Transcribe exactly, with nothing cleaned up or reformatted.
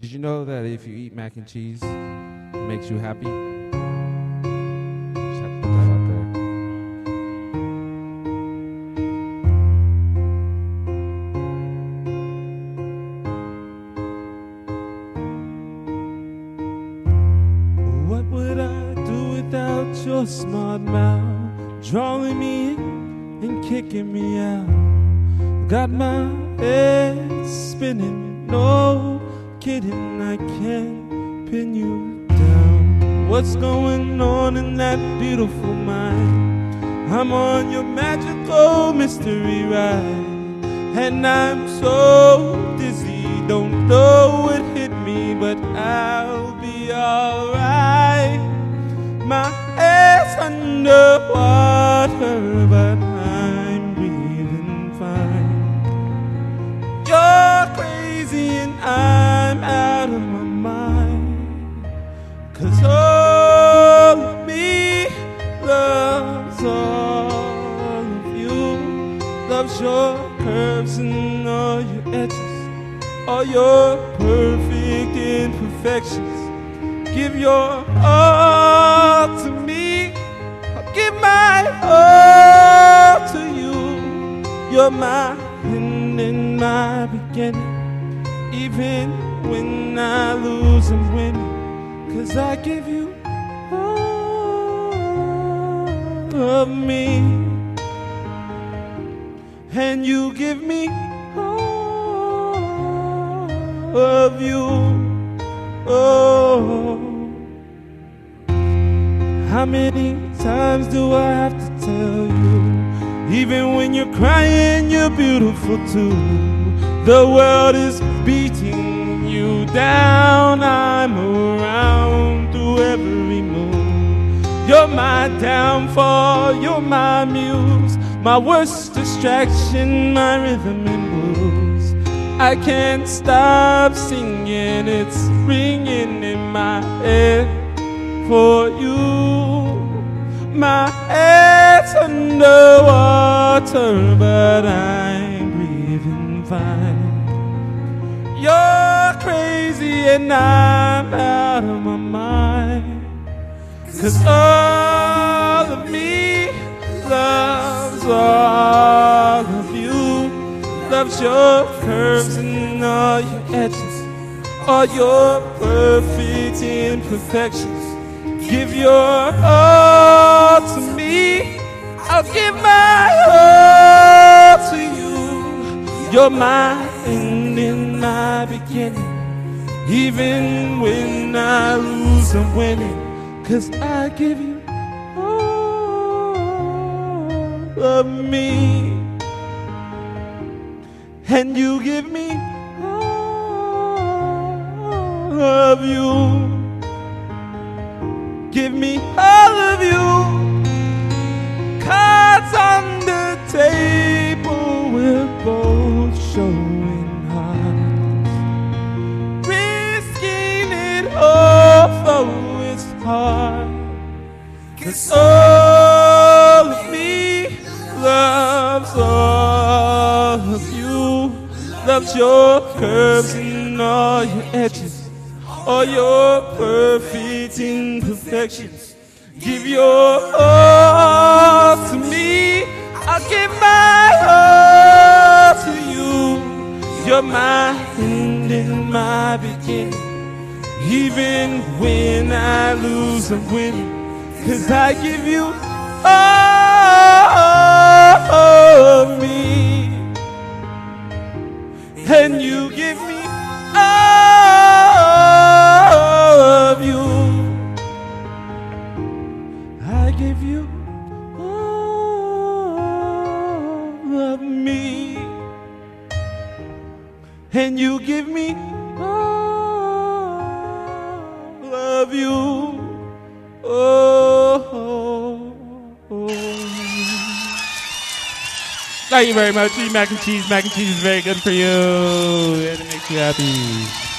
Did you know that if you eat mac and cheese, it makes you happy? Just have to put that out there. What would I do without your smart mouth, drawing me in and kicking me out? Got my head spinning, no kidding, I can't pin you down. What's going on in that beautiful mind? I'm on your magical mystery ride, and I'm so dizzy, don't know what hit me, but I'll be alright. My head's underwater, but I'm breathing fine. You're crazy and I'm out of my mind, 'cause all of me loves all of you, loves your curves and all your edges, all your perfect imperfections. Give your all to me, I'll give my all to you. You're my end and my beginning, even when I lose I'm winning, 'cause I give you all of me, and you give me all of you. Oh, how many times do I have to tell you? Even when you're crying, you're beautiful too. The world is beating you down, I'm around through every move. You're my downfall, you're my muse, my worst distraction, my rhythm and blues. I can't stop singing, it's ringing in my head for you. My head's underwater, but I'm breathing fine. You're crazy and I'm out of my mind, 'cause all of me loves all of you, loves your curves and all your edges, all your perfect imperfections. Give your all to me, I'll give my all to you. You're my end and my beginning, even when I lose I'm winning, 'cause I give you all of me, and you give me all of you. Give me all of you. Cards on the table, we're both showing hearts, risking it all, though it's hard. 'Cause all of me loves all of you, loves your curves and all your edges, all your perfect imperfections. Give your all to me, I'll give my all to you. You're my end and my beginning, even when I lose I'm winning, 'cause I give you all of me, and you give me all of you. I give you all of me, and you give me all of you. Oh, oh, oh. Thank you very much. Eat mac and cheese. Mac and cheese is very good for you, and it makes you happy.